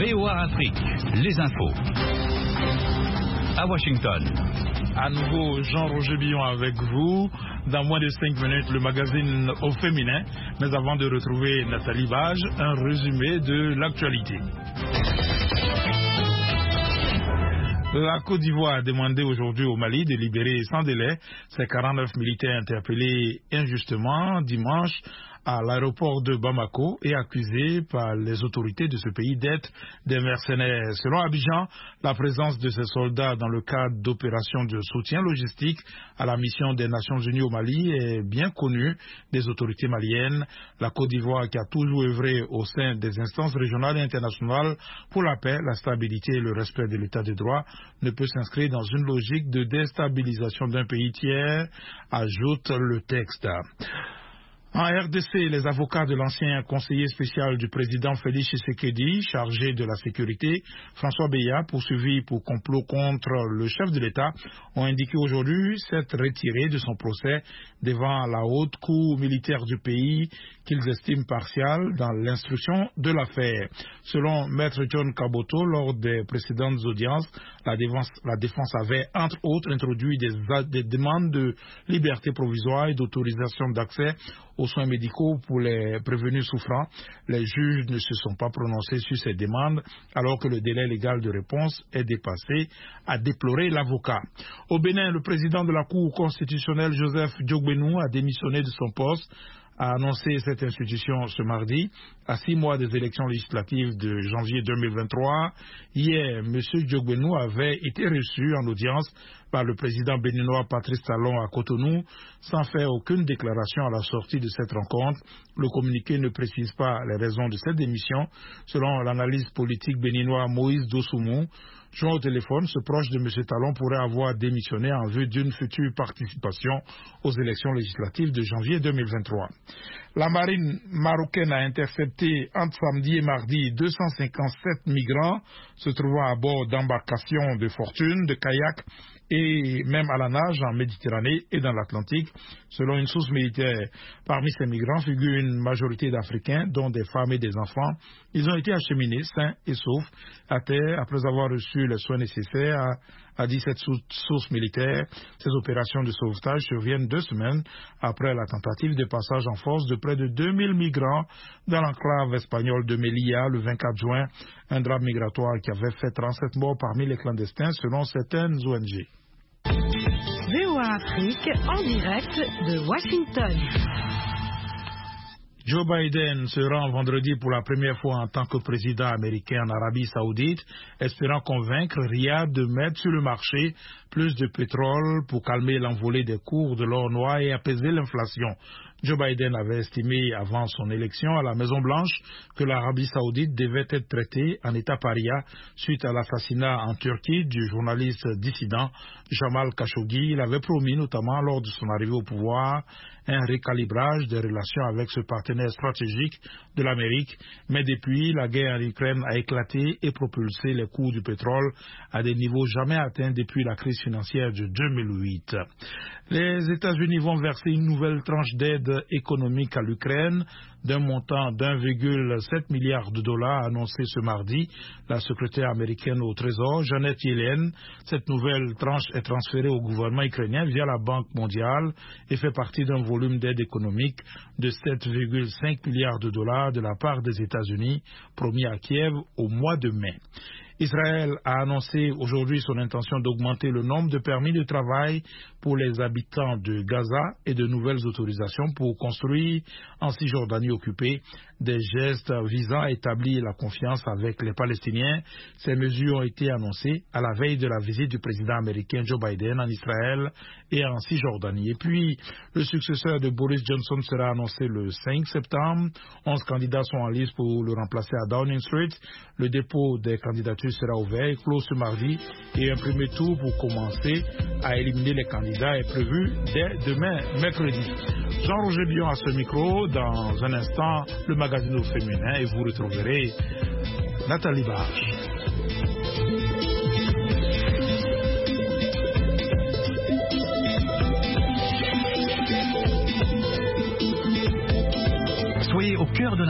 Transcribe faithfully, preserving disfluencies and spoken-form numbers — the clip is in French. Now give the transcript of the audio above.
V O A Afrique, les infos. À Washington. À nouveau, Jean-Roger Billon avec vous. Dans moins de cinq minutes, le magazine au féminin. Mais avant de retrouver Nathalie Bage, un résumé de l'actualité. La Côte d'Ivoire a demandé aujourd'hui au Mali de libérer sans délai ses quarante-neuf militaires interpellés injustement dimanche à l'aéroport de Bamako et accusés par les autorités de ce pays d'être des mercenaires. Selon Abidjan, la présence de ces soldats dans le cadre d'opérations de soutien logistique à la mission des Nations Unies au Mali est bien connue des autorités maliennes. La Côte d'Ivoire, qui a toujours œuvré au sein des instances régionales et internationales pour la paix, la stabilité et le respect de l'état de droit, ne peut s'inscrire dans une logique de déstabilisation d'un pays tiers, ajoute le texte. En R D C, les avocats de l'ancien conseiller spécial du président Félix Tshisekedi, chargé de la sécurité, François Beya, poursuivi pour complot contre le chef de l'État, ont indiqué aujourd'hui s'être retirés de son procès devant la haute cour militaire du pays qu'ils estiment partiale dans l'instruction de l'affaire. Selon Maître John Kaboto, lors des précédentes audiences, la défense, la défense avait entre autres introduit des, des demandes de liberté provisoire et d'autorisation d'accès aux soins médicaux pour les prévenus souffrants. Les juges ne se sont pas prononcés sur ces demandes alors que le délai légal de réponse est dépassé, a déploré l'avocat. Au Bénin, le président de la Cour constitutionnelle, Joseph Diogbenou, a démissionné de son poste, a annoncé cette institution ce mardi, à six mois des élections législatives de janvier deux mille vingt-trois. Hier, M. Diogbenou avait été reçu en audience par le président béninois Patrice Talon à Cotonou, sans faire aucune déclaration à la sortie de cette rencontre. Le communiqué ne précise pas les raisons de cette démission. Selon l'analyse politique béninois Moïse Dosoumou, joint au téléphone, ce proche de M. Talon pourrait avoir démissionné en vue d'une future participation aux élections législatives de janvier deux mille vingt-trois. La marine marocaine a intercepté entre samedi et mardi deux cent cinquante-sept migrants se trouvant à bord d'embarcations de fortune, de kayaks et même à la nage en Méditerranée et dans l'Atlantique. Selon une source militaire, parmi ces migrants figure une majorité d'Africains, dont des femmes et des enfants. Ils ont été acheminés sains et saufs à terre après avoir reçu les soins nécessaires, a, a dit cette source militaire. Ces opérations de sauvetage surviennent deux semaines après la tentative de passage en force de près de deux mille migrants dans l'enclave espagnole de Melilla le vingt-quatre juin, un drame migratoire qui avait fait trente-sept morts parmi les clandestins selon certaines O N G. V O A Afrique en direct de Washington. Joe Biden se rend vendredi pour la première fois en tant que président américain en Arabie Saoudite, espérant convaincre Riyad de mettre sur le marché plus de pétrole pour calmer l'envolée des cours de l'or noir et apaiser l'inflation. Joe Biden avait estimé avant son élection à la Maison-Blanche que l'Arabie Saoudite devait être traitée en état paria suite à l'assassinat en Turquie du journaliste dissident Jamal Khashoggi. Il avait promis notamment lors de son arrivée au pouvoir un recalibrage des relations avec ce partenaire stratégique de l'Amérique. Mais depuis, la guerre en Ukraine a éclaté et propulsé les cours du pétrole à des niveaux jamais atteints depuis la crise financière de deux mille huit. Les États-Unis vont verser une nouvelle tranche d'aide économique à l'Ukraine d'un montant d'un virgule sept milliard de dollars annoncé ce mardi la secrétaire américaine au Trésor, Janet Yellen. Cette nouvelle tranche est transférée au gouvernement ukrainien via la Banque mondiale et fait partie d'un volume d'aide économique de sept virgule cinq milliards de dollars de la part des États-Unis, promis à Kiev au mois de mai. Israël a annoncé aujourd'hui son intention d'augmenter le nombre de permis de travail pour les habitants de Gaza et de nouvelles autorisations pour construire en Cisjordanie occupée, des gestes visant à établir la confiance avec les Palestiniens. Ces mesures ont été annoncées à la veille de la visite du président américain Joe Biden en Israël et en Cisjordanie. Et puis, le successeur de Boris Johnson sera annoncé le cinq septembre. Onze candidats sont en liste pour le remplacer à Downing Street. Le dépôt des candidatures sera ouvert et clos ce mardi et un premier tour pour commencer à éliminer les candidats est prévu dès demain, mercredi. Jean-Roger Billon à ce micro. Dans un instant, le magazine au féminin et vous retrouverez Nathalie Bage. Soyez au cœur de